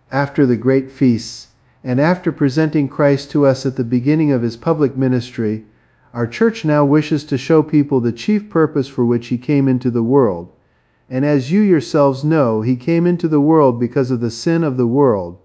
after the great feasts, and after presenting Christ to us at the beginning of his public ministry, our church now wishes to show people the chief purpose for which he came into the world. And as you yourselves know, he came into the world because of the sin of the world.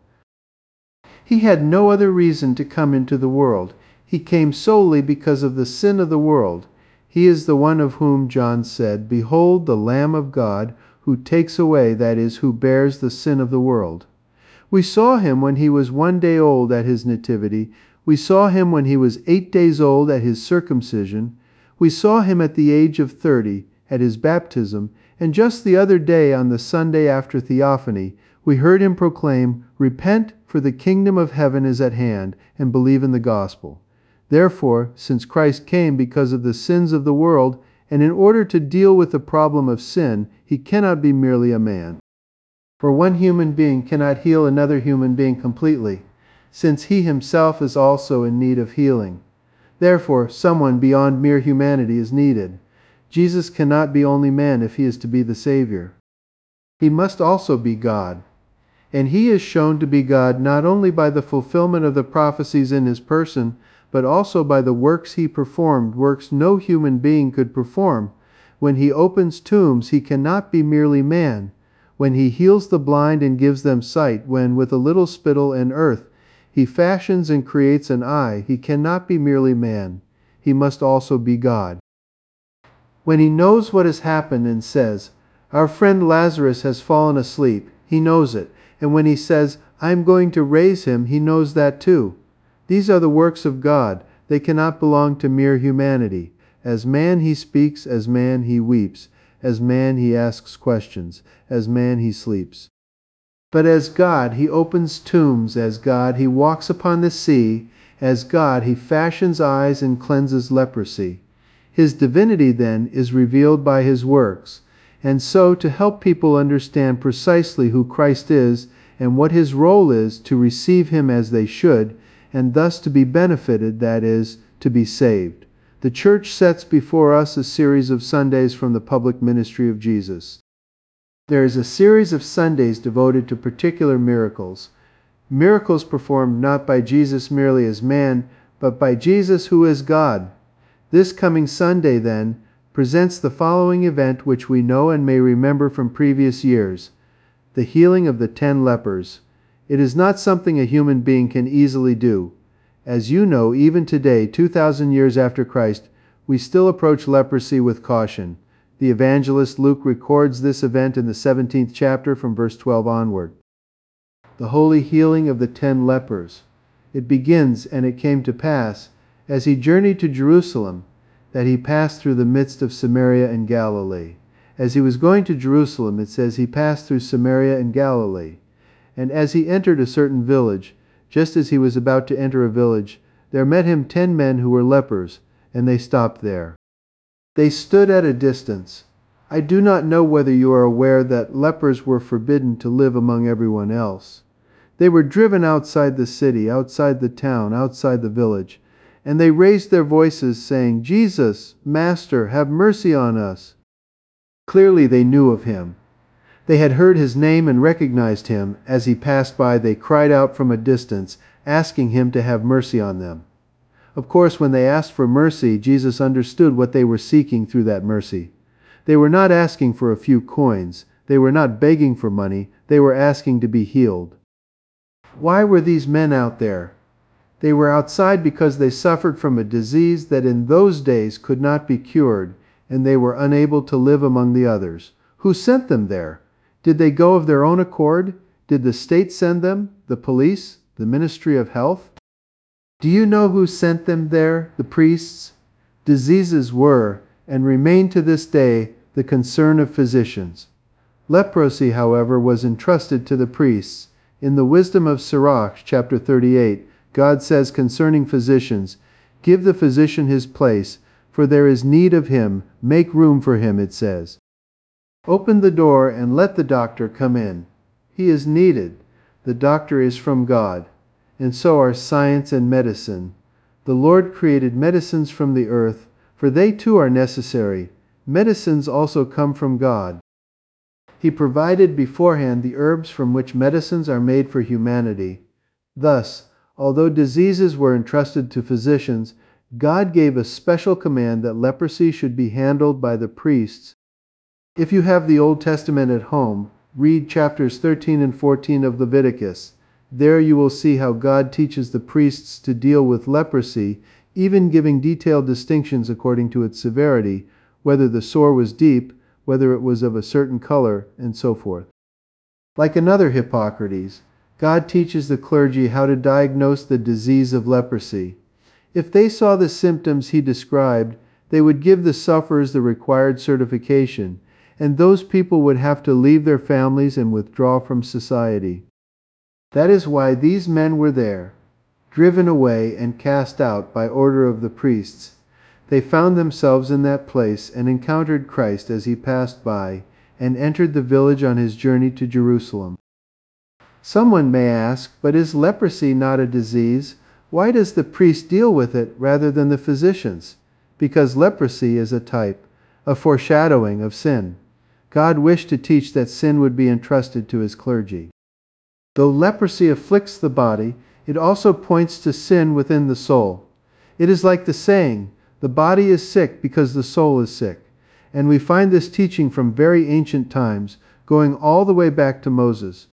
He had no other reason to come into the world. He came solely because of the sin of the world. He is the one of whom John said, "Behold the Lamb of God, who takes away, that is, who bears the sin of the world." We saw him when he was 1 day old at his nativity. We saw him when he was 8 days old at his circumcision. We saw him at the age of 30 at his baptism. And just the other day, on the Sunday after Theophany, we heard him proclaim, "Repent, for the kingdom of heaven is at hand," and believe in the gospel. Therefore, since Christ came because of the sins of the world, and in order to deal with the problem of sin, he cannot be merely a man. For one human being cannot heal another human being completely, since he himself is also in need of healing. Therefore, someone beyond mere humanity is needed. Jesus cannot be only man if he is to be the Savior. He must also be God. And he is shown to be God not only by the fulfillment of the prophecies in his person, but also by the works he performed, works no human being could perform. When he opens tombs, he cannot be merely man. When he heals the blind and gives them sight, when with a little spittle and earth he fashions and creates an eye, he cannot be merely man. He must also be God. When he knows what has happened and says, "Our friend Lazarus has fallen asleep," he knows it. And when he says, "I am going to raise him," he knows that too. These are the works of God. They cannot belong to mere humanity. As man he speaks, as man he weeps, as man he asks questions, as man he sleeps. But as God he opens tombs, as God he walks upon the sea, as God he fashions eyes and cleanses leprosy. His divinity, then, is revealed by his works. And so, to help people understand precisely who Christ is and what his role is, to receive him as they should, and thus to be benefited, that is, to be saved, the Church sets before us a series of Sundays from the public ministry of Jesus. There is a series of Sundays devoted to particular miracles. Miracles performed not by Jesus merely as man, but by Jesus who is God. This coming Sunday, then, presents the following event which we know and may remember from previous years: the healing of the 10 lepers. It is not something a human being can easily do. As you know, even today, 2,000 years after Christ, we still approach leprosy with caution. The evangelist Luke records this event in the 17th chapter from verse 12 onward. The holy healing of the 10 lepers. It begins, "And it came to pass, as he journeyed to Jerusalem, that he passed through the midst of Samaria and Galilee." As he was going to Jerusalem, it says he passed through Samaria and Galilee. And as he entered a certain village, just as he was about to enter a village, there met him 10 men who were lepers, and they stopped there. They stood at a distance. I do not know whether you are aware that lepers were forbidden to live among everyone else. They were driven outside the city, outside the town, outside the village, and they raised their voices, saying, "Jesus, Master, have mercy on us." Clearly they knew of him. They had heard his name and recognized him. As he passed by, they cried out from a distance, asking him to have mercy on them. Of course, when they asked for mercy, Jesus understood what they were seeking through that mercy. They were not asking for a few coins. They were not begging for money. They were asking to be healed. Why were these men out there? They were outside because they suffered from a disease that in those days could not be cured, and they were unable to live among the others. Who sent them there? Did they go of their own accord? Did the state send them? The police? The Ministry of Health? Do you know who sent them there? The priests? Diseases were, and remain to this day, the concern of physicians. Leprosy, however, was entrusted to the priests. In the wisdom of Sirach, chapter 38, God says concerning physicians, "Give the physician his place, for there is need of him. Make room for him," it says. Open the door and let the doctor come in. He is needed. The doctor is from God. And so are science and medicine. The Lord created medicines from the earth, for they too are necessary. Medicines also come from God. He provided beforehand the herbs from which medicines are made for humanity. Thus, although diseases were entrusted to physicians, God gave a special command that leprosy should be handled by the priests. If you have the Old Testament at home, read chapters 13 and 14 of Leviticus. There you will see how God teaches the priests to deal with leprosy, even giving detailed distinctions according to its severity, whether the sore was deep, whether it was of a certain color, and so forth. Like another Hippocrates, God teaches the clergy how to diagnose the disease of leprosy. If they saw the symptoms he described, they would give the sufferers the required certification, and those people would have to leave their families and withdraw from society. That is why these men were there, driven away and cast out by order of the priests. They found themselves in that place and encountered Christ as he passed by and entered the village on his journey to Jerusalem. Someone may ask, but is leprosy not a disease? Why does the priest deal with it rather than the physicians? Because leprosy is a type, a foreshadowing of sin. God wished to teach that sin would be entrusted to his clergy. Though leprosy afflicts the body, it also points to sin within the soul. It is like the saying, the body is sick because the soul is sick. And we find this teaching from very ancient times, going all the way back to Moses.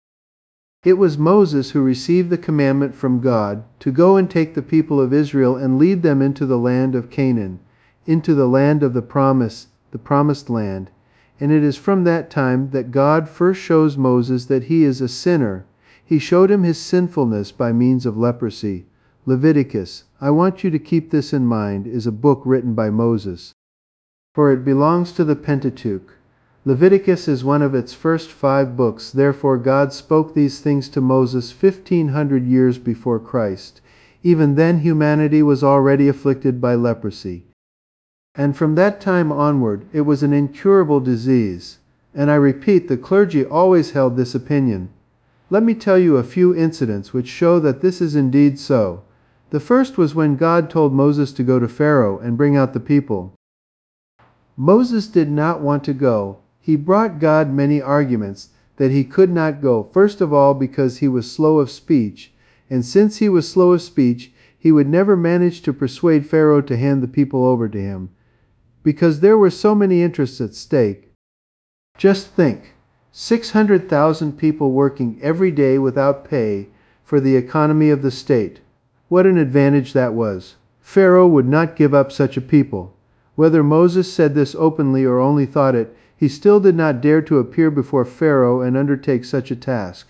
It was Moses who received the commandment from God to go and take the people of Israel and lead them into the land of Canaan, into the land of the promise, the promised land. And it is from that time that God first shows Moses that he is a sinner. He showed him his sinfulness by means of leprosy. Leviticus, I want you to keep this in mind, is a book written by Moses, for it belongs to the Pentateuch. Leviticus is one of its first 5 books, therefore God spoke these things to Moses 1500 years before Christ. Even then humanity was already afflicted by leprosy. And from that time onward it was an incurable disease. And I repeat, the clergy always held this opinion. Let me tell you a few incidents which show that this is indeed so. The first was when God told Moses to go to Pharaoh and bring out the people. Moses did not want to go. He brought God many arguments that he could not go, first of all because he was slow of speech, and since he was slow of speech, he would never manage to persuade Pharaoh to hand the people over to him, because there were so many interests at stake. Just think, 600,000 people working every day without pay for the economy of the state. What an advantage that was. Pharaoh would not give up such a people. Whether Moses said this openly or only thought it, he still did not dare to appear before Pharaoh and undertake such a task.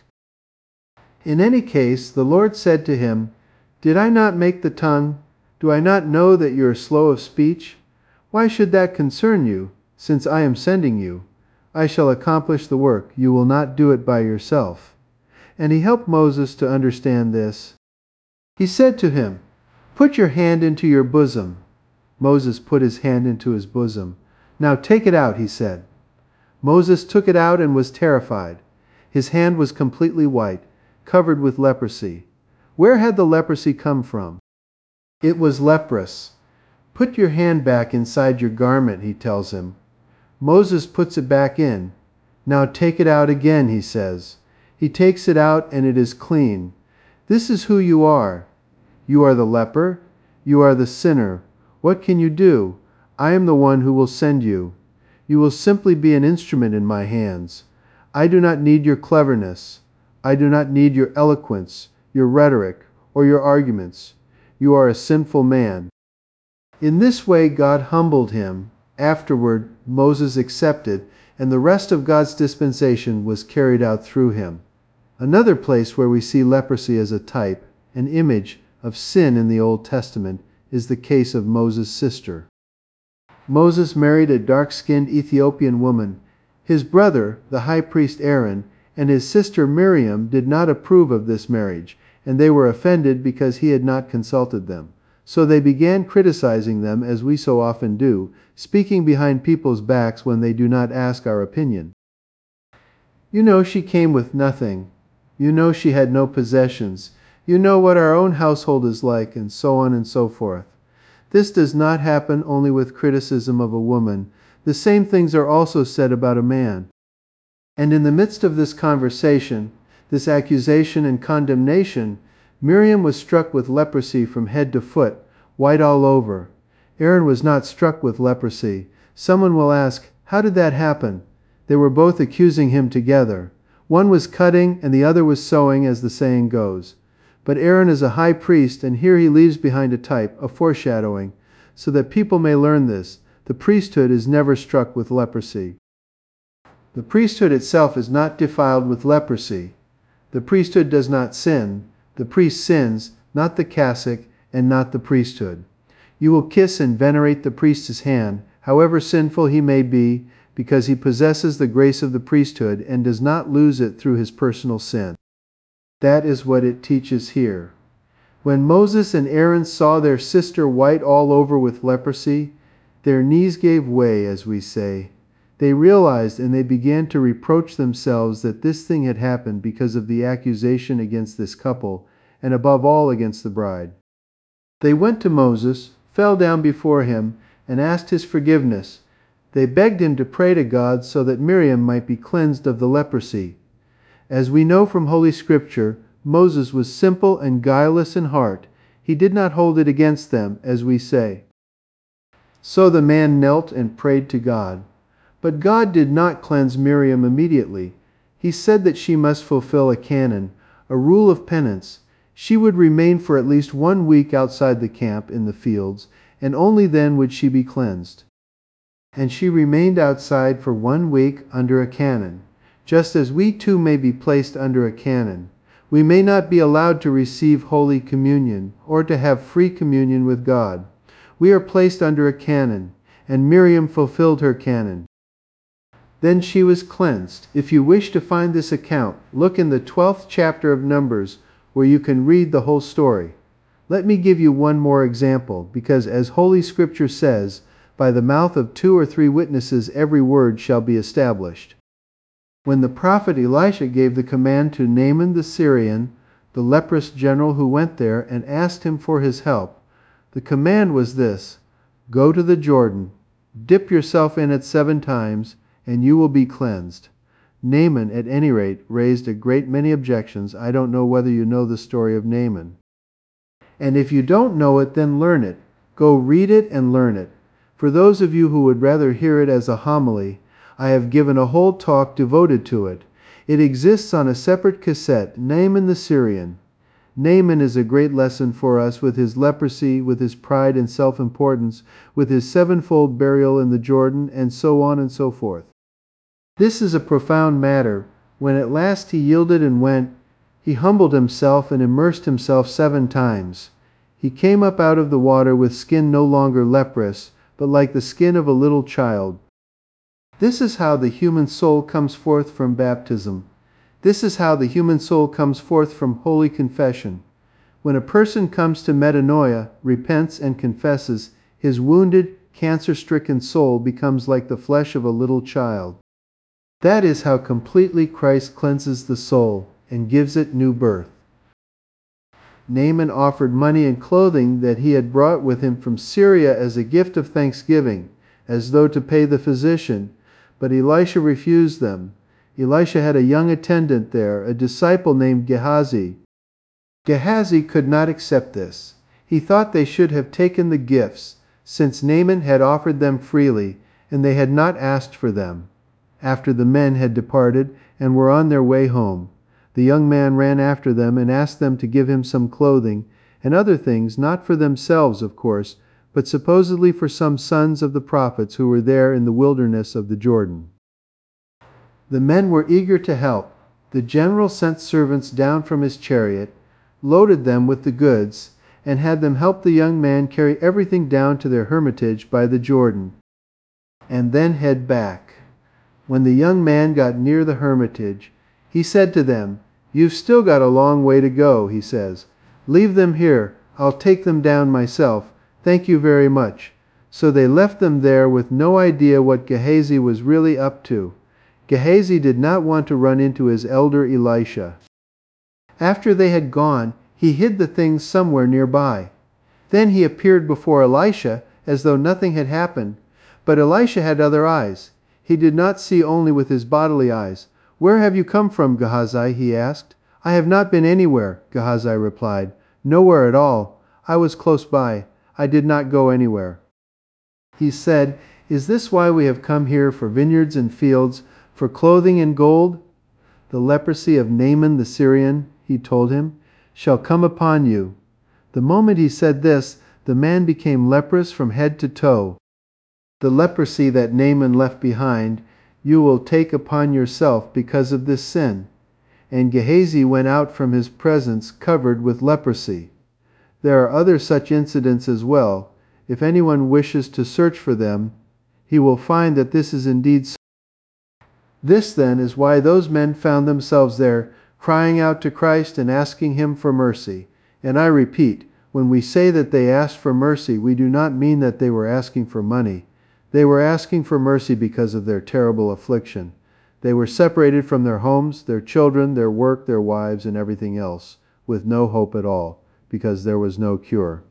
In any case, the Lord said to him, "Did I not make the tongue? Do I not know that you are slow of speech? Why should that concern you, since I am sending you? I shall accomplish the work. You will not do it by yourself." And he helped Moses to understand this. He said to him, "Put your hand into your bosom." Moses put his hand into his bosom. "Now take it out," he said. Moses took it out and was terrified. His hand was completely white, covered with leprosy. Where had the leprosy come from? It was leprous. "Put your hand back inside your garment," he tells him. Moses puts it back in. "Now take it out again," he says. He takes it out and it is clean. This is who you are. You are the leper. You are the sinner. What can you do? I am the one who will send you. You will simply be an instrument in my hands. I do not need your cleverness. I do not need your eloquence, your rhetoric, or your arguments. You are a sinful man. In this way God humbled him. Afterward, Moses accepted, and the rest of God's dispensation was carried out through him. Another place where we see leprosy as a type, an image of sin in the Old Testament, is the case of Moses' sister. Moses married a dark-skinned Ethiopian woman. His brother, the high priest Aaron, and his sister Miriam did not approve of this marriage, and they were offended because he had not consulted them. So they began criticizing them, as we so often do, speaking behind people's backs when they do not ask our opinion. "You know she came with nothing. You know she had no possessions. You know what our own household is like," and so on and so forth. This does not happen only with criticism of a woman. The same things are also said about a man. And in the midst of this conversation, this accusation and condemnation, Miriam was struck with leprosy from head to foot, white all over. Aaron was not struck with leprosy. Someone will ask, how did that happen? They were both accusing him together. One was cutting and the other was sewing, as the saying goes. But Aaron is a high priest, and here he leaves behind a type, a foreshadowing, so that people may learn this. The priesthood is never struck with leprosy. The priesthood itself is not defiled with leprosy. The priesthood does not sin. The priest sins, not the cassock and not the priesthood. You will kiss and venerate the priest's hand, however sinful he may be, because he possesses the grace of the priesthood and does not lose it through his personal sin. That is what it teaches here. When Moses and Aaron saw their sister white all over with leprosy, their knees gave way, as we say. They realized and they began to reproach themselves that this thing had happened because of the accusation against this couple, and above all against the bride. They went to Moses, fell down before him, and asked his forgiveness. They begged him to pray to God so that Miriam might be cleansed of the leprosy. As we know from Holy Scripture, Moses was simple and guileless in heart. He did not hold it against them, as we say. So the man knelt and prayed to God. But God did not cleanse Miriam immediately. He said that she must fulfill a canon, a rule of penance. She would remain for at least 1 week outside the camp in the fields, and only then would she be cleansed. And she remained outside for 1 week under a canon, just as we too may be placed under a canon. We may not be allowed to receive Holy Communion or to have free communion with God. We are placed under a canon, and Miriam fulfilled her canon. Then she was cleansed. If you wish to find this account, look in the 12th chapter of Numbers, where you can read the whole story. Let me give you one more example, because as Holy Scripture says, by the mouth of 2 or 3 witnesses every word shall be established. When the prophet Elisha gave the command to Naaman the Syrian, the leprous general who went there, and asked him for his help, the command was this: go to the Jordan, dip yourself in it 7 times, and you will be cleansed. Naaman, at any rate, raised a great many objections. I don't know whether you know the story of Naaman. And if you don't know it, then learn it. Go read it and learn it. For those of you who would rather hear it as a homily, I have given a whole talk devoted to it. It exists on a separate cassette, Naaman the Syrian. Naaman is a great lesson for us, with his leprosy, with his pride and self-importance, with his 7-fold burial in the Jordan, and so on and so forth. This is a profound matter. When at last he yielded and went, he humbled himself and immersed himself 7 times. He came up out of the water with skin no longer leprous, but like the skin of a little child. This is how the human soul comes forth from baptism. This is how the human soul comes forth from holy confession. When a person comes to metanoia, repents and confesses, his wounded, cancer-stricken soul becomes like the flesh of a little child. That is how completely Christ cleanses the soul and gives it new birth. Naaman offered money and clothing that he had brought with him from Syria as a gift of thanksgiving, as though to pay the physician, but Elisha refused them. Elisha had a young attendant there, a disciple named Gehazi. Gehazi could not accept this. He thought they should have taken the gifts, since Naaman had offered them freely, and they had not asked for them. After the men had departed and were on their way home, the young man ran after them and asked them to give him some clothing and other things, not for themselves, of course, but supposedly for some sons of the prophets who were there in the wilderness of the Jordan. The men were eager to help. The general sent servants down from his chariot, loaded them with the goods, and had them help the young man carry everything down to their hermitage by the Jordan, and then head back. When the young man got near the hermitage, he said to them, "You've still got a long way to go," he says. "Leave them here. I'll take them down myself. Thank you very much." So they left them there with no idea what Gehazi was really up to. Gehazi did not want to run into his elder Elisha. After they had gone, he hid the things somewhere nearby. Then he appeared before Elisha as though nothing had happened. But Elisha had other eyes. He did not see only with his bodily eyes. "Where have you come from, Gehazi?" he asked. "I have not been anywhere," Gehazi replied. "Nowhere at all. I was close by. I did not go anywhere." He said, "Is this why we have come here, for vineyards and fields, for clothing and gold? The leprosy of Naaman the Syrian," he told him, "shall come upon you." The moment he said this, the man became leprous from head to toe. The leprosy that Naaman left behind, you will take upon yourself because of this sin. And Gehazi went out from his presence covered with leprosy. There are other such incidents as well. If anyone wishes to search for them, he will find that this is indeed so. This then is why those men found themselves there, crying out to Christ and asking Him for mercy. And I repeat, when we say that they asked for mercy, we do not mean that they were asking for money. They were asking for mercy because of their terrible affliction. They were separated from their homes, their children, their work, their wives, and everything else, with no hope at all, because there was no cure.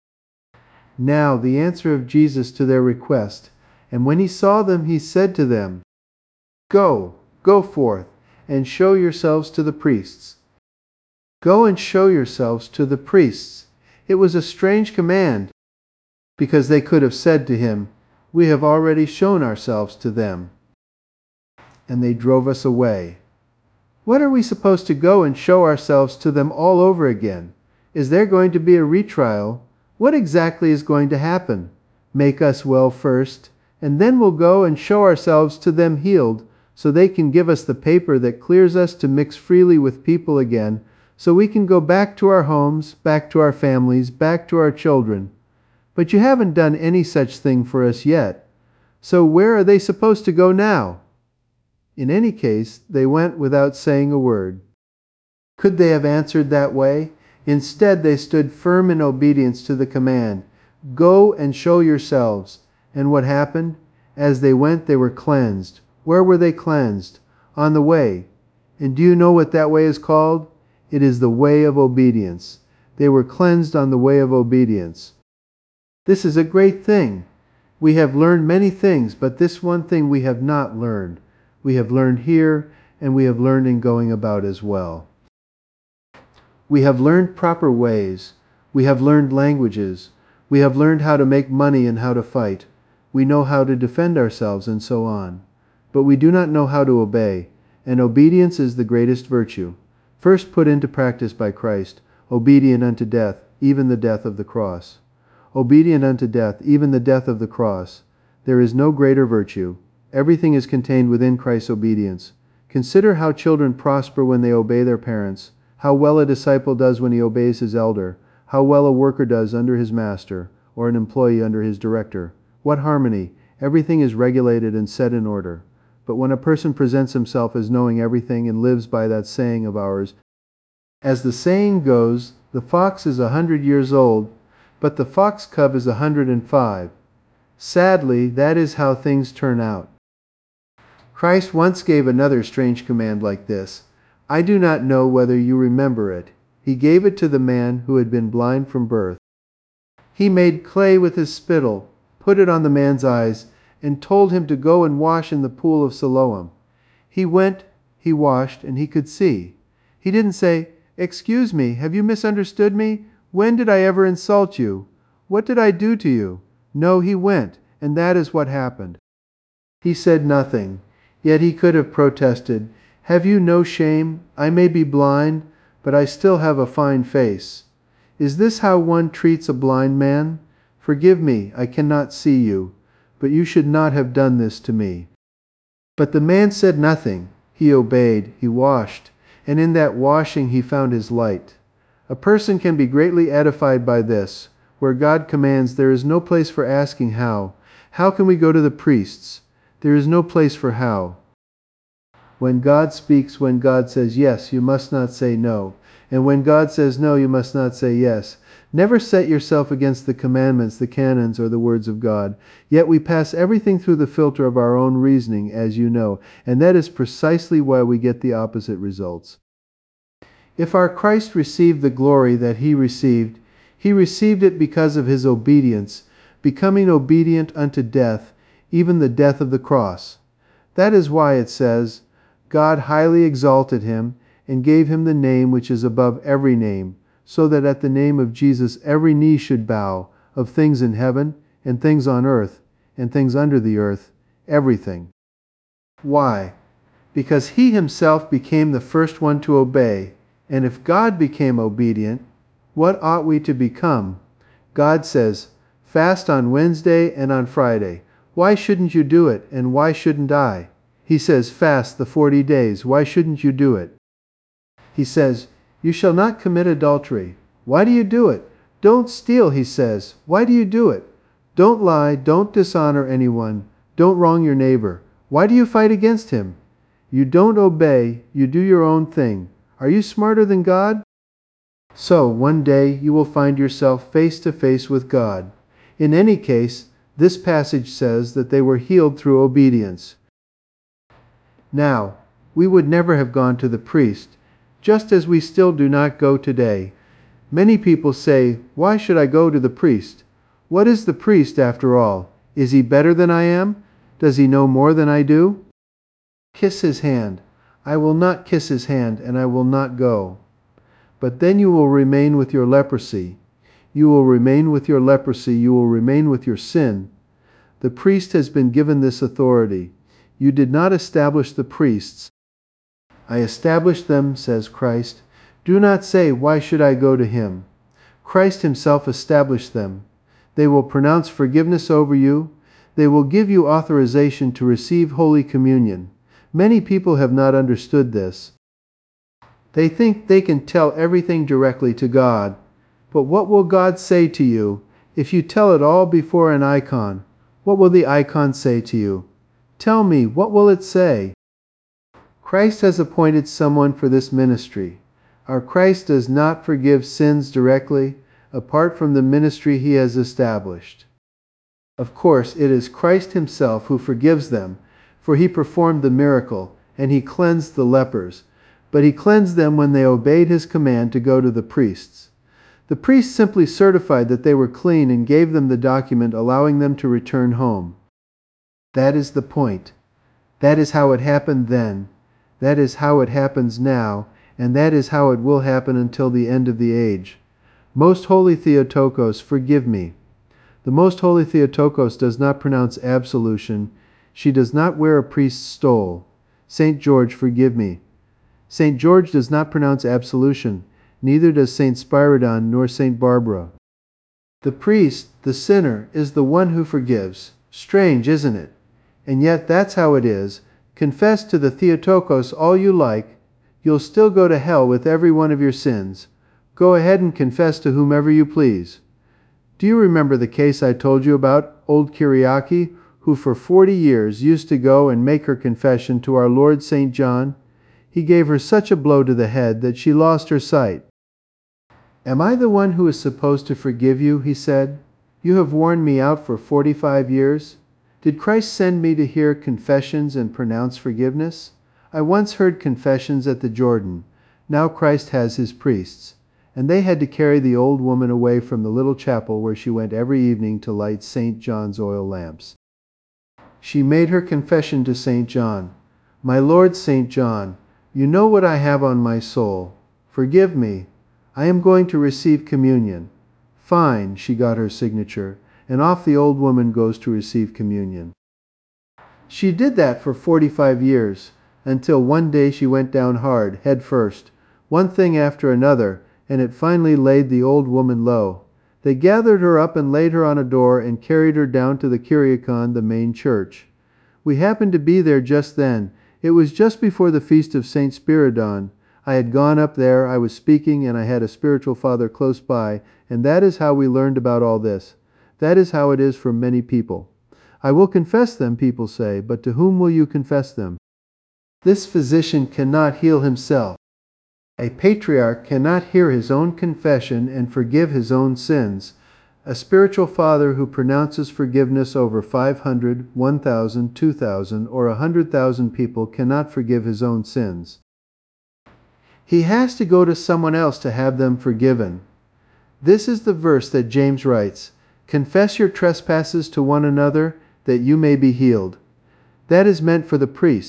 Now the answer of Jesus to their request. And when He saw them, He said to them, "Go forth, and show yourselves to the priests." Go and show yourselves to the priests. It was a strange command, because they could have said to Him, "We have already shown ourselves to them, and they drove us away." What are we supposed to go and show ourselves to them all over again? Is there going to be a retrial? What exactly is going to happen? Make us well first, and then we'll go and show ourselves to them healed, so they can give us the paper that clears us to mix freely with people again, so we can go back to our homes, back to our families, back to our children. But you haven't done any such thing for us yet. So where are they supposed to go now? In any case, they went without saying a word. Could they have answered that way? Instead, they stood firm in obedience to the command, "Go and show yourselves." And what happened? As they went, they were cleansed. Where were they cleansed? On the way. And do you know what that way is called? It is the way of obedience. They were cleansed on the way of obedience. This is a great thing. We have learned many things, but this one thing we have not learned. We have learned here, and we have learned in going about as well. We have learned proper ways. We have learned languages. We have learned how to make money and how to fight. We know how to defend ourselves and so on. But we do not know how to obey, and obedience is the greatest virtue, first put into practice by Christ, obedient unto death, even the death of the cross. Obedient unto death, even the death of the cross. There is no greater virtue. Everything is contained within Christ's obedience. Consider how children prosper when they obey their parents, how well a disciple does when he obeys his elder, how well a worker does under his master, or an employee under his director. What harmony! Everything is regulated and set in order. But when a person presents himself as knowing everything and lives by that saying of ours, as the saying goes, the fox is 100 years old, but the fox cub is 105. Sadly, that is how things turn out. Christ once gave another strange command like this. I do not know whether you remember it. He gave it to the man who had been blind from birth. He made clay with his spittle, put it on the man's eyes, and told him to go and wash in the pool of Siloam. He went, he washed, and he could see. He didn't say, "Excuse me, have you misunderstood me? When did I ever insult you? What did I do to you?" No, he went, and that is what happened. He said nothing, yet he could have protested, "Have you no shame? I may be blind, but I still have a fine face. Is this how one treats a blind man? Forgive me, I cannot see you, but you should not have done this to me." But the man said nothing. He obeyed, he washed, and in that washing he found his light. A person can be greatly edified by this. Where God commands, there is no place for asking how. How can we go to the priests? There is no place for how. When God speaks, when God says yes, you must not say no. And when God says no, you must not say yes. Never set yourself against the commandments, the canons, or the words of God. Yet we pass everything through the filter of our own reasoning, as you know, and that is precisely why we get the opposite results. If our Christ received the glory that He received it because of His obedience, becoming obedient unto death, even the death of the cross. That is why it says, God highly exalted him and gave him the name which is above every name, so that at the name of Jesus every knee should bow, of things in heaven, and things on earth, and things under the earth, everything. Why? Because he himself became the first one to obey, and if God became obedient, what ought we to become? God says, fast on Wednesday and on Friday. Why shouldn't you do it, and why shouldn't I? He says, fast the 40 days. Why shouldn't you do it? He says, you shall not commit adultery. Why do you do it? Don't steal, he says. Why do you do it? Don't lie, don't dishonor anyone, don't wrong your neighbor. Why do you fight against him? You don't obey, you do your own thing. Are you smarter than God? So, one day you will find yourself face to face with God. In any case, this passage says that they were healed through obedience. Now, we would never have gone to the priest, just as we still do not go today. Many people say, why should I go to the priest? What is the priest after all? Is he better than I am? Does he know more than I do? Kiss his hand. I will not kiss his hand, and I will not go. But then you will remain with your leprosy. You will remain with your leprosy. You will remain with your sin. The priest has been given this authority. You did not establish the priests. I established them, says Christ. Do not say, why should I go to him? Christ himself established them. They will pronounce forgiveness over you. They will give you authorization to receive Holy Communion. Many people have not understood this. They think they can tell everything directly to God. But what will God say to you if you tell it all before an icon? What will the icon say to you? Tell me, what will it say? Christ has appointed someone for this ministry. Our Christ does not forgive sins directly, apart from the ministry he has established. Of course, it is Christ himself who forgives them, for he performed the miracle, and he cleansed the lepers. But he cleansed them when they obeyed his command to go to the priests. The priests simply certified that they were clean and gave them the document allowing them to return home. That is the point. That is how it happened then. That is how it happens now, and that is how it will happen until the end of the age. Most Holy Theotokos, forgive me. The Most Holy Theotokos does not pronounce absolution. She does not wear a priest's stole. St. George, forgive me. St. George does not pronounce absolution. Neither does St. Spyridon nor St. Barbara. The priest, the sinner, is the one who forgives. Strange, isn't it? And yet that's how it is. Confess to the Theotokos all you like. You'll still go to hell with every one of your sins. Go ahead and confess to whomever you please. Do you remember the case I told you about, old Kyriaki, who for 40 years used to go and make her confession to our Lord St. John? He gave her such a blow to the head that she lost her sight. Am I the one who is supposed to forgive you? He said. You have worn me out for 45 years. Did Christ send me to hear confessions and pronounce forgiveness? I once heard confessions at the Jordan. Now Christ has his priests. And they had to carry the old woman away from the little chapel where she went every evening to light St. John's oil lamps. She made her confession to St. John. My Lord St. John, you know what I have on my soul. Forgive me. I am going to receive communion. Fine, she got her signature, and off the old woman goes to receive communion. She did that for 45 years, until one day she went down hard, head first, one thing after another, and it finally laid the old woman low. They gathered her up and laid her on a door and carried her down to the Kyriakon, the main church. We happened to be there just then. It was just before the feast of St. Spyridon. I had gone up there, I was speaking, and I had a spiritual father close by, and that is how we learned about all this. That is how it is for many people. I will confess them, people say, but to whom will you confess them? This physician cannot heal himself. A patriarch cannot hear his own confession and forgive his own sins. A spiritual father who pronounces forgiveness over 500, 1,000, 2,000, or 100,000 people cannot forgive his own sins. He has to go to someone else to have them forgiven. This is the verse that James writes, "Confess your trespasses to one another, that you may be healed." That is meant for the priests.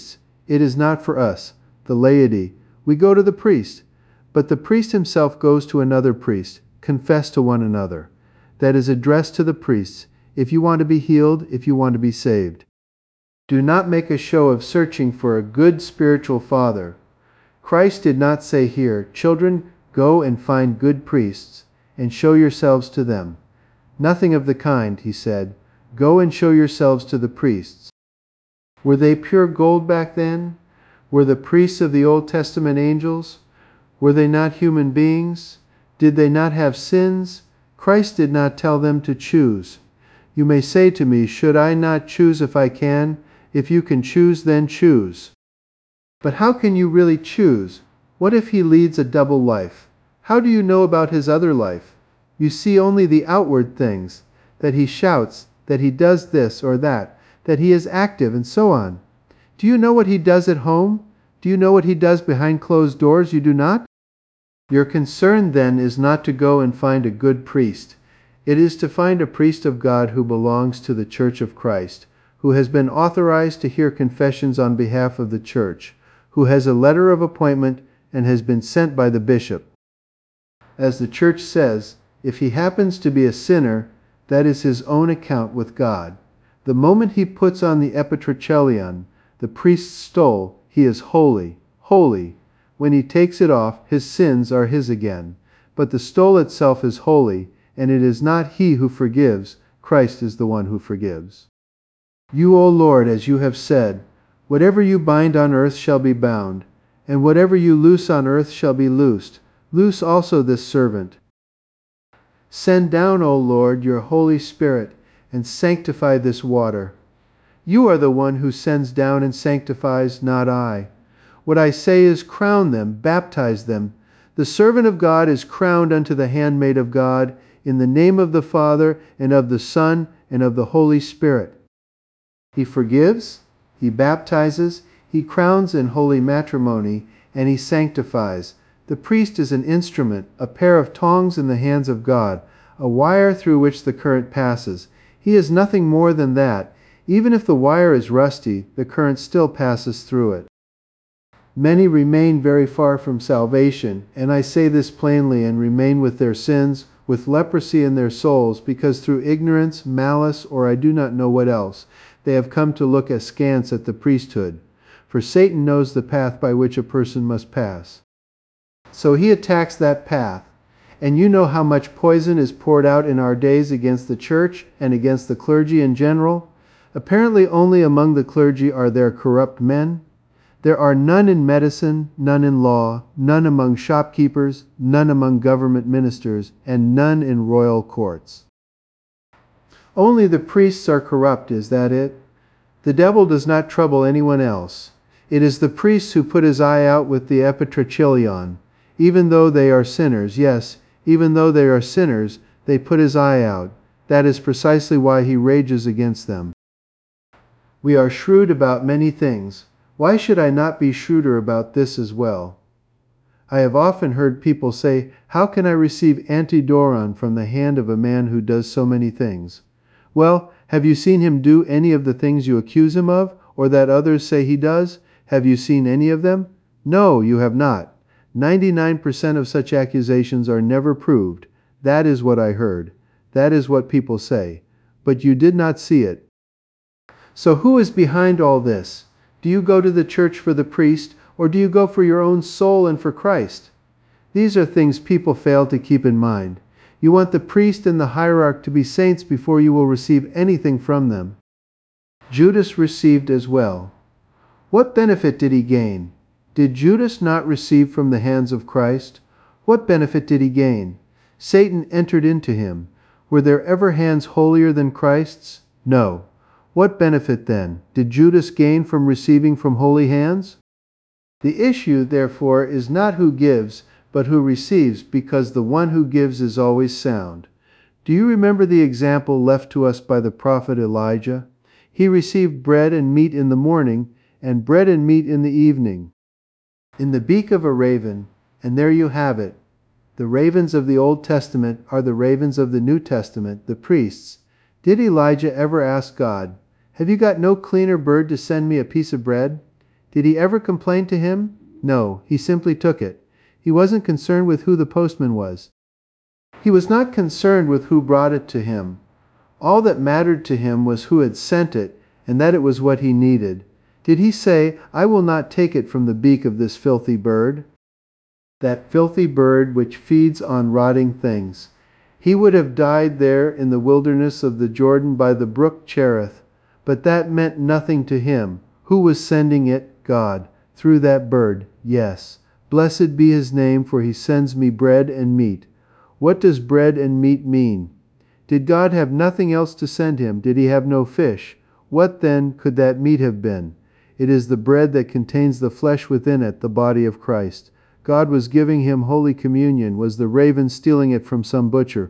It is not for us, the laity. We go to the priest. But the priest himself goes to another priest. Confess to one another. That is addressed to the priests, if you want to be healed, if you want to be saved. Do not make a show of searching for a good spiritual father. Christ did not say here, "Children, go and find good priests, and show yourselves to them." Nothing of the kind, he said. Go and show yourselves to the priests. Were they pure gold back then? Were the priests of the Old Testament angels? Were they not human beings? Did they not have sins? Christ did not tell them to choose. You may say to me, should I not choose if I can? If you can choose, then choose. But how can you really choose? What if he leads a double life? How do you know about his other life? You see only the outward things, that he shouts, that he does this or that he is active, and so on. Do you know what he does at home? Do you know what he does behind closed doors? You do not? Your concern then is not to go and find a good priest. It is to find a priest of God who belongs to the Church of Christ, who has been authorized to hear confessions on behalf of the Church, who has a letter of appointment and has been sent by the bishop. As the Church says, if he happens to be a sinner, that is his own account with God. The moment he puts on the epitrachelion, the priest's stole, he is holy, holy. When he takes it off, his sins are his again. But the stole itself is holy, and it is not he who forgives, Christ is the one who forgives. You, O Lord, as you have said, whatever you bind on earth shall be bound, and whatever you loose on earth shall be loosed. Loose also this servant. Send down, O Lord, your Holy Spirit, and sanctify this water. You are the one who sends down and sanctifies, not I. What I say is, crown them, baptize them. The servant of God is crowned unto the handmaid of God, in the name of the Father, and of the Son, and of the Holy Spirit. He forgives, he baptizes, he crowns in holy matrimony, and he sanctifies. The priest is an instrument, a pair of tongs in the hands of God, a wire through which the current passes. He is nothing more than that. Even if the wire is rusty, the current still passes through it. Many remain very far from salvation, and I say this plainly, and remain with their sins, with leprosy in their souls, because through ignorance, malice, or I do not know what else, they have come to look askance at the priesthood. For Satan knows the path by which a person must pass. So he attacks that path. And you know how much poison is poured out in our days against the church and against the clergy in general. Apparently only among the clergy are there corrupt men. There are none in medicine, none in law, none among shopkeepers, none among government ministers, and none in royal courts. Only the priests are corrupt, is that it? The devil does not trouble anyone else. It is the priests who put his eye out with the epitrachelion. Even though they are sinners, yes, even though they are sinners, they put his eye out. That is precisely why he rages against them. We are shrewd about many things. Why should I not be shrewder about this as well? I have often heard people say, how can I receive antidoron from the hand of a man who does so many things? Well, have you seen him do any of the things you accuse him of, or that others say he does? Have you seen any of them? No, you have not. 99% of such accusations are never proved. That is what I heard. That is what people say. But you did not see it. So who is behind all this? Do you go to the church for the priest, or do you go for your own soul and for Christ? These are things people fail to keep in mind. You want the priest and the hierarch to be saints before you will receive anything from them. Judas received as well. What benefit did he gain? Did Judas not receive from the hands of Christ? What benefit did he gain? Satan entered into him. Were there ever hands holier than Christ's? No. What benefit, then, did Judas gain from receiving from holy hands? The issue, therefore, is not who gives, but who receives, because the one who gives is always sound. Do you remember the example left to us by the prophet Elijah? He received bread and meat in the morning, and bread and meat in the evening. In the beak of a raven, and there you have it. The ravens of the Old Testament are the ravens of the New Testament, the priests. Did Elijah ever ask God, "Have you got no cleaner bird to send me a piece of bread?" Did he ever complain to him? No, he simply took it. He wasn't concerned with who the postman was. He was not concerned with who brought it to him. All that mattered to him was who had sent it, and that it was what he needed. Did he say, "I will not take it from the beak of this filthy bird"? That filthy bird which feeds on rotting things. He would have died there in the wilderness of the Jordan by the brook Cherith, but that meant nothing to him. Who was sending it? God. Through that bird, yes. Blessed be his name, for he sends me bread and meat. What does bread and meat mean? Did God have nothing else to send him? Did he have no fish? What, then, could that meat have been? It is the bread that contains the flesh within it, the body of Christ. God was giving him Holy Communion. Was the raven stealing it from some butcher?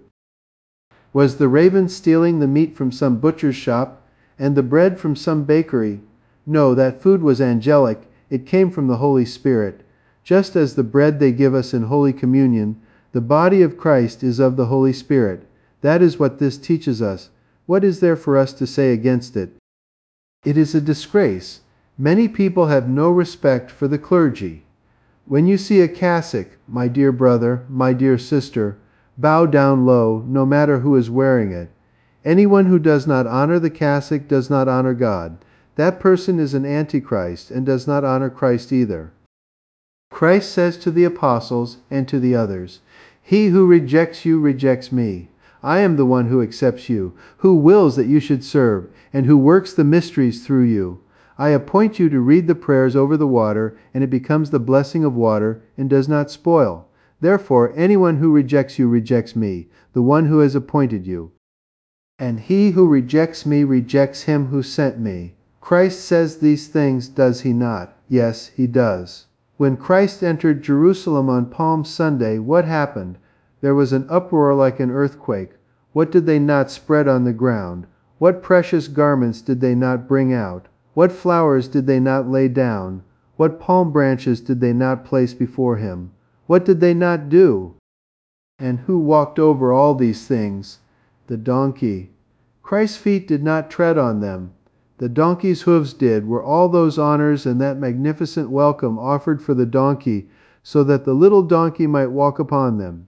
Was the raven stealing the meat from some butcher's shop and the bread from some bakery? No, that food was angelic. It came from the Holy Spirit. Just as the bread they give us in Holy Communion, the body of Christ is of the Holy Spirit. That is what this teaches us. What is there for us to say against it? It is a disgrace. Many people have no respect for the clergy. When you see a cassock, my dear brother, my dear sister, bow down low, no matter who is wearing it. Anyone who does not honor the cassock does not honor God. That person is an antichrist and does not honor Christ either. Christ says to the apostles and to the others, "He who rejects you rejects me. I am the one who accepts you, who wills that you should serve, and who works the mysteries through you. I appoint you to read the prayers over the water, and it becomes the blessing of water and does not spoil. Therefore, anyone who rejects you rejects me, the one who has appointed you. And he who rejects me rejects him who sent me." Christ says these things, does he not? Yes, he does. When Christ entered Jerusalem on Palm Sunday, what happened? There was an uproar like an earthquake. What did they not spread on the ground? What precious garments did they not bring out? What flowers did they not lay down? What palm branches did they not place before him? What did they not do? And who walked over all these things? The donkey. Christ's feet did not tread on them. The donkey's hooves did. Were all those honors and that magnificent welcome offered for the donkey so that the little donkey might walk upon them?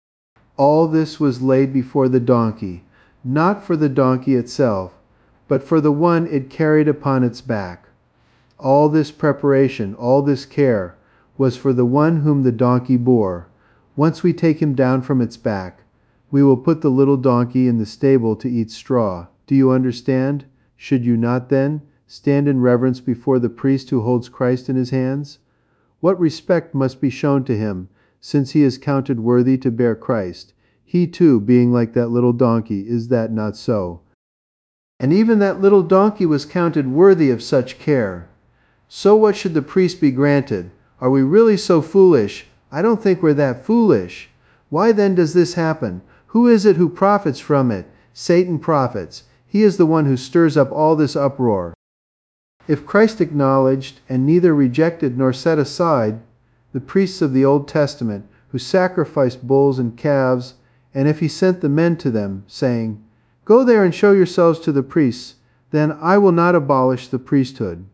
All this was laid before the donkey, not for the donkey itself, but for the one it carried upon its back. All this preparation, all this care, was for the one whom the donkey bore. Once we take him down from its back, we will put the little donkey in the stable to eat straw. Do you understand? Should you not, then, stand in reverence before the priest who holds Christ in his hands? What respect must be shown to him, since he is counted worthy to bear Christ? He too, being like that little donkey, is that not so? And even that little donkey was counted worthy of such care. So what should the priest be granted? Are we really so foolish? I don't think we're that foolish. Why then does this happen? Who is it who profits from it? Satan profits. He is the one who stirs up all this uproar. If Christ acknowledged and neither rejected nor set aside the priests of the Old Testament who sacrificed bulls and calves, and if he sent the men to them, saying, "Go there and show yourselves to the priests," then I will not abolish the priesthood.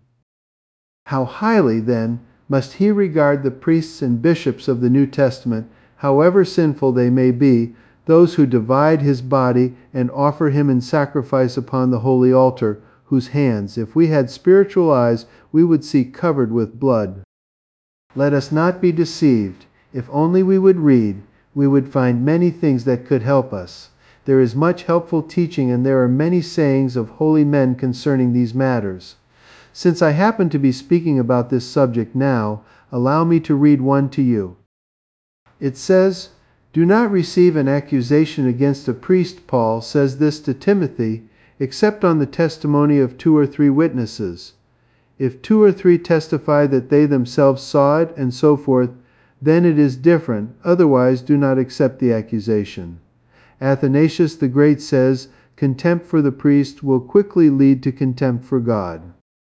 How highly, then, must he regard the priests and bishops of the New Testament, however sinful they may be, those who divide his body and offer him in sacrifice upon the holy altar, whose hands, if we had spiritual eyes, we would see covered with blood. Let us not be deceived. If only we would read, we would find many things that could help us. There is much helpful teaching, and there are many sayings of holy men concerning these matters. Since I happen to be speaking about this subject now, allow me to read one to you. It says, "Do not receive an accusation against a priest," Paul says this to Timothy, "except on the testimony of 2 or 3 witnesses. If 2 or 3 testify that they themselves saw it, and so forth, then it is different. Otherwise, do not accept the accusation." Athanasius the Great says, "Contempt for the priest will quickly lead to contempt for God."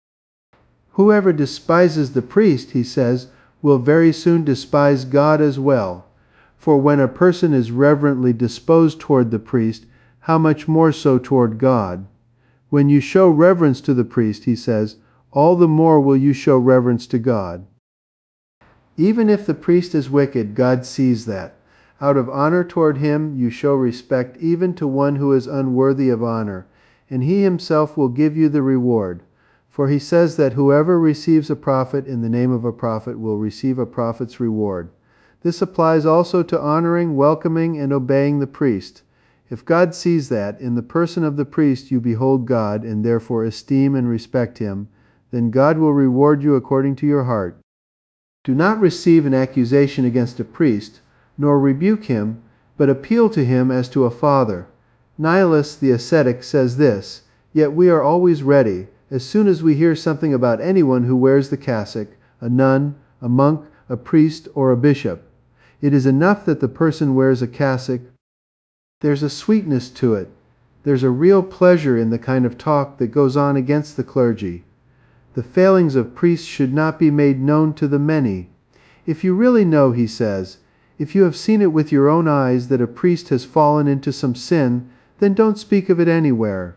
Whoever despises the priest, he says, will very soon despise God as well. For when a person is reverently disposed toward the priest, how much more so toward God? When you show reverence to the priest, he says, all the more will you show reverence to God. Even if the priest is wicked, God sees that. Out of honor toward him, you show respect even to one who is unworthy of honor, and he himself will give you the reward. For he says that whoever receives a prophet in the name of a prophet will receive a prophet's reward. This applies also to honoring, welcoming, and obeying the priest. If God sees that, in the person of the priest you behold God, and therefore esteem and respect him, then God will reward you according to your heart. Do not receive an accusation against a priest, nor rebuke him, but appeal to him as to a father. Nihilus the ascetic says this, "Yet we are always ready, as soon as we hear something about anyone who wears the cassock, a nun, a monk, a priest, or a bishop. It is enough that the person wears a cassock. There's a sweetness to it. There's a real pleasure in the kind of talk that goes on against the clergy. The failings of priests should not be made known to the many. If you really know," he says, "if you have seen it with your own eyes that a priest has fallen into some sin, then don't speak of it anywhere."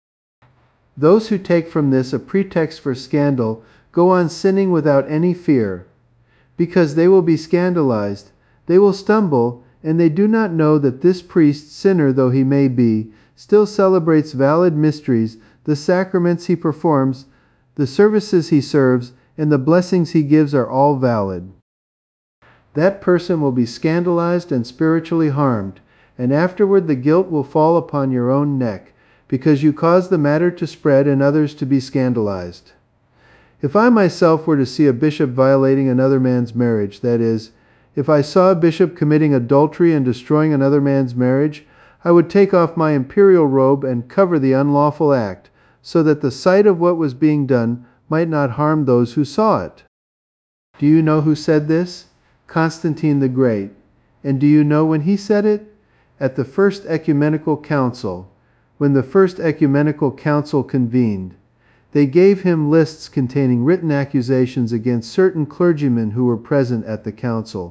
Those who take from this a pretext for scandal go on sinning without any fear. Because they will be scandalized, they will stumble, and they do not know that this priest, sinner though he may be, still celebrates valid mysteries, the sacraments he performs, the services he serves, and the blessings he gives are all valid. That person will be scandalized and spiritually harmed, and afterward the guilt will fall upon your own neck, because you caused the matter to spread and others to be scandalized. If I myself were to see a bishop violating another man's marriage, that is, if I saw a bishop committing adultery and destroying another man's marriage, I would take off my imperial robe and cover the unlawful act, so that the sight of what was being done might not harm those who saw it. Do you know who said this? Constantine the Great. And do you know when he said it? At the First Ecumenical Council. When the First Ecumenical Council convened, they gave him lists containing written accusations against certain clergymen who were present at the council.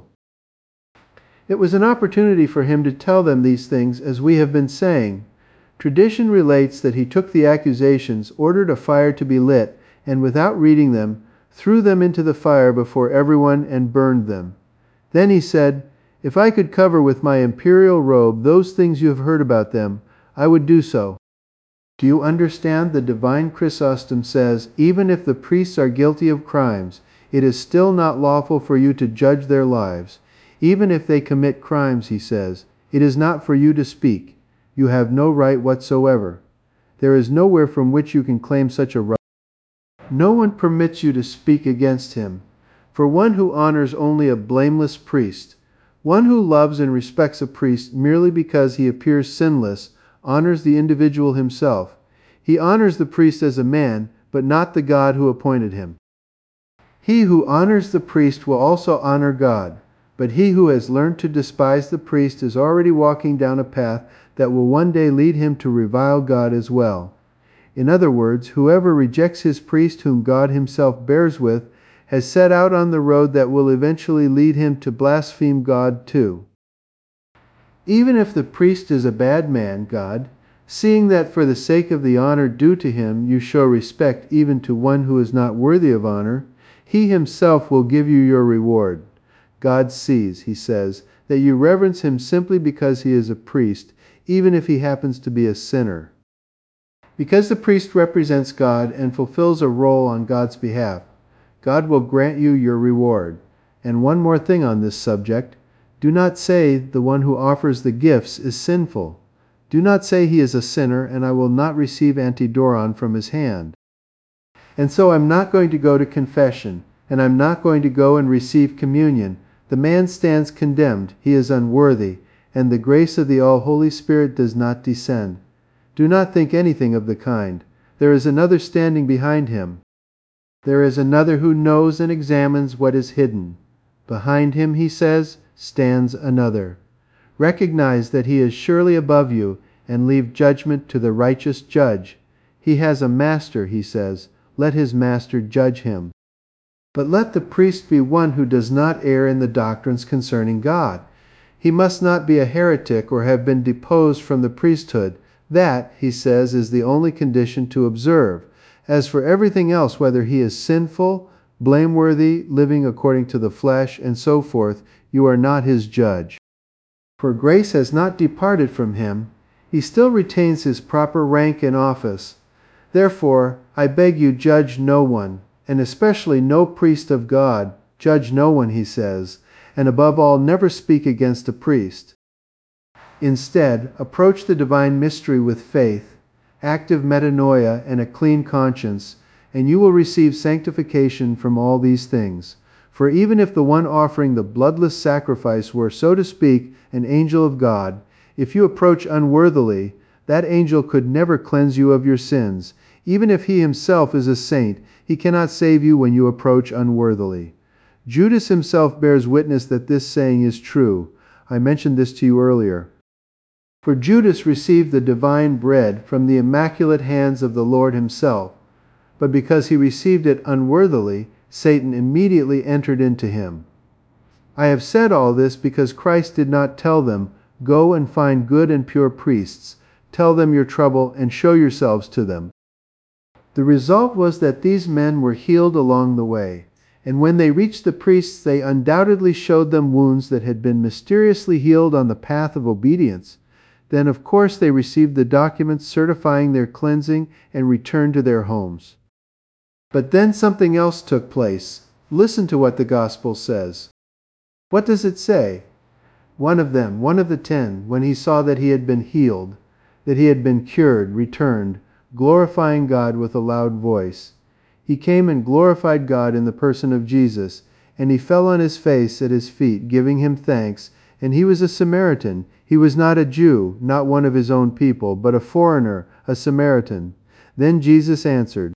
It was an opportunity for him to tell them these things, as we have been saying. Tradition relates that he took the accusations, ordered a fire to be lit, and without reading them, threw them into the fire before everyone and burned them. Then he said, "If I could cover with my imperial robe those things you have heard about them, I would do so." Do you understand? The divine Chrysostom says, even if the priests are guilty of crimes, it is still not lawful for you to judge their lives. Even if they commit crimes, he says, it is not for you to speak. You have no right whatsoever. There is nowhere from which you can claim such a right. No one permits you to speak against him. For one who honors only a blameless priest, one who loves and respects a priest merely because he appears sinless, honors the individual himself. He honors the priest as a man, but not the God who appointed him. He who honors the priest will also honor God. But he who has learned to despise the priest is already walking down a path that will one day lead him to revile God as well. In other words, whoever rejects his priest whom God himself bears with has set out on the road that will eventually lead him to blaspheme God too. Even if the priest is a bad man, God, seeing that for the sake of the honor due to him you show respect even to one who is not worthy of honor, he himself will give you your reward. God sees, he says, that you reverence him simply because he is a priest, even if he happens to be a sinner. Because the priest represents God and fulfills a role on God's behalf, God will grant you your reward. And one more thing on this subject. Do not say the one who offers the gifts is sinful. Do not say he is a sinner, and I will not receive antidoron from his hand. And so I'm not going to go to confession, and I'm not going to go and receive communion. The man stands condemned, he is unworthy, and the grace of the all-Holy Spirit does not descend. Do not think anything of the kind. There is another standing behind him. There is another who knows and examines what is hidden. Behind him, he says, stands another. Recognize that he is surely above you, and leave judgment to the righteous judge. He has a master, he says. Let his master judge him. But let the priest be one who does not err in the doctrines concerning God. He must not be a heretic or have been deposed from the priesthood. That, he says, is the only condition to observe, As for everything else, whether he is sinful, blameworthy, living according to the flesh, and so forth, you are not his judge. For grace has not departed from him. He still retains his proper rank and office. Therefore, I beg you, judge no one, and especially no priest of God. Judge no one, he says, and above all, never speak against a priest. Instead, approach the divine mystery with faith, active metanoia, and a clean conscience, and you will receive sanctification from all these things. For even if the one offering the bloodless sacrifice were, so to speak, an angel of God, if you approach unworthily, that angel could never cleanse you of your sins. Even if he himself is a saint, he cannot save you when you approach unworthily. Judas himself bears witness that this saying is true. I mentioned this to you earlier. For Judas received the divine bread from the immaculate hands of the Lord himself, but because he received it unworthily, Satan immediately entered into him. I have said all this because Christ did not tell them, "Go and find good and pure priests, tell them your trouble, and show yourselves to them." The result was that these men were healed along the way, and when they reached the priests, they undoubtedly showed them wounds that had been mysteriously healed on the path of obedience. Then, of course, they received the documents certifying their cleansing and returned to their homes. But then something else took place. Listen to what the Gospel says. What does it say? One of them, one of the 10, when he saw that he had been healed, that he had been cured, returned, glorifying God with a loud voice. He came and glorified God in the person of Jesus, and he fell on his face at his feet, giving him thanks. And he was a Samaritan. He was not a Jew, not one of his own people, but a foreigner, a Samaritan. Then Jesus answered.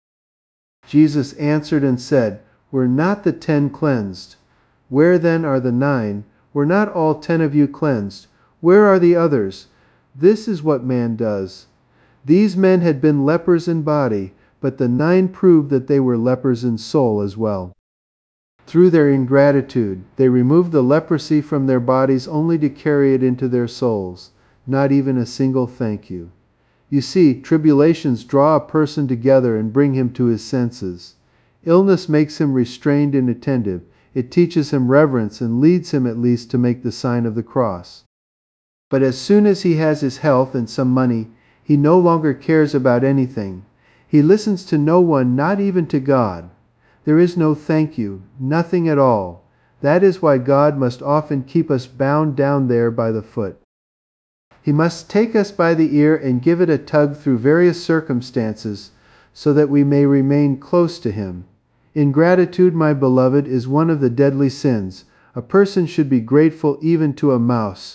Jesus answered and said, "Were not the 10 cleansed? Where then are the 9? Were not all 10 of you cleansed? Where are the others? This is what man does." These men had been lepers in body, but the 9 proved that they were lepers in soul as well. Through their ingratitude, they removed the leprosy from their bodies only to carry it into their souls. Not even a single thank you. You see, tribulations draw a person together and bring him to his senses. Illness makes him restrained and attentive. It teaches him reverence and leads him at least to make the sign of the cross. But as soon as he has his health and some money, he no longer cares about anything. He listens to no one, not even to God. There is no thank you, nothing at all. That is why God must often keep us bound down there by the foot. He must take us by the ear and give it a tug through various circumstances so that we may remain close to Him. Ingratitude, my beloved, is one of the deadly sins. A person should be grateful even to a mouse.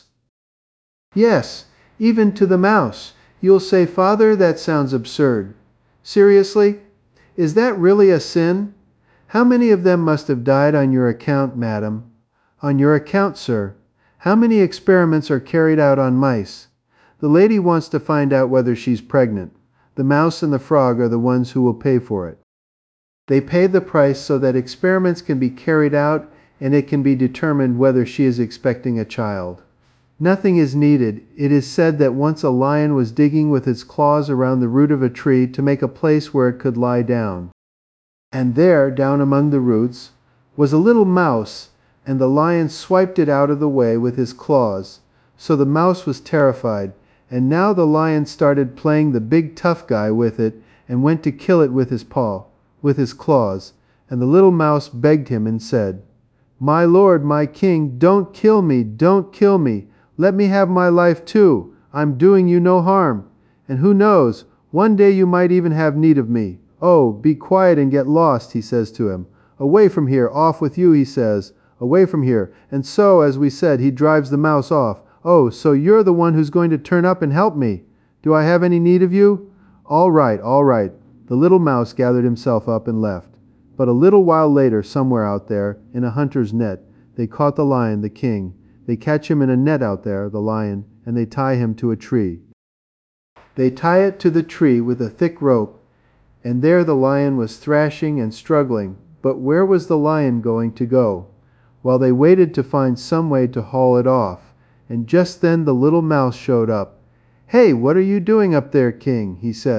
Yes, even to the mouse. You'll say, "Father, that sounds absurd." Seriously? Is that really a sin? How many of them must have died on your account, madam? On your account, sir. How many experiments are carried out on mice? The lady wants to find out whether she's pregnant. The mouse and the frog are the ones who will pay for it. They pay the price so that experiments can be carried out and it can be determined whether she is expecting a child. Nothing is needed. It is said that once a lion was digging with its claws around the root of a tree to make a place where it could lie down. And there, down among the roots, was a little mouse, and the lion swiped it out of the way with his claws. So the mouse was terrified, and now the lion started playing the big tough guy with it and went to kill it with his paw, with his claws. And the little mouse begged him and said, "My lord, my king, don't kill me, don't kill me. Let me have my life too. I'm doing you no harm. And who knows, one day you might even have need of me. Oh, be quiet and get lost," he says to him. "Away from here, off with you," he says. "Away from here." And so, as we said, he drives the mouse off. "Oh, so you're the one who's going to turn up and help me. Do I have any need of you?" All right, all right." The little mouse gathered himself up and left. But a little while later, somewhere out there, in a hunter's net, they caught the lion, the king. They catch him in a net out there, the lion, and they tie him to a tree. They tie it to the tree with a thick rope, and there the lion was thrashing and struggling. But where was the lion going to go? Well, they waited to find some way to haul it off, and just then the little mouse showed up. "Hey, what are you doing up there, king?" he says.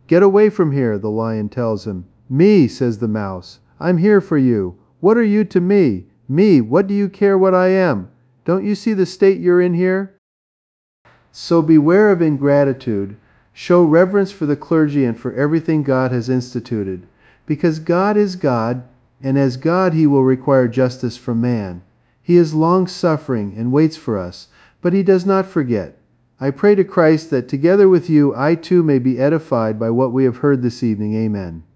"Get away from here," the lion tells him. "Me," says the mouse. "I'm here for you. What are you to me? Me, what do you care what I am? Don't you see the state you're in here?" So beware of ingratitude. Show reverence for the clergy and for everything God has instituted. Because God is God, and as God He will require justice from man. He is long-suffering and waits for us, but He does not forget. I pray to Christ that together with you I too may be edified by what we have heard this evening. Amen.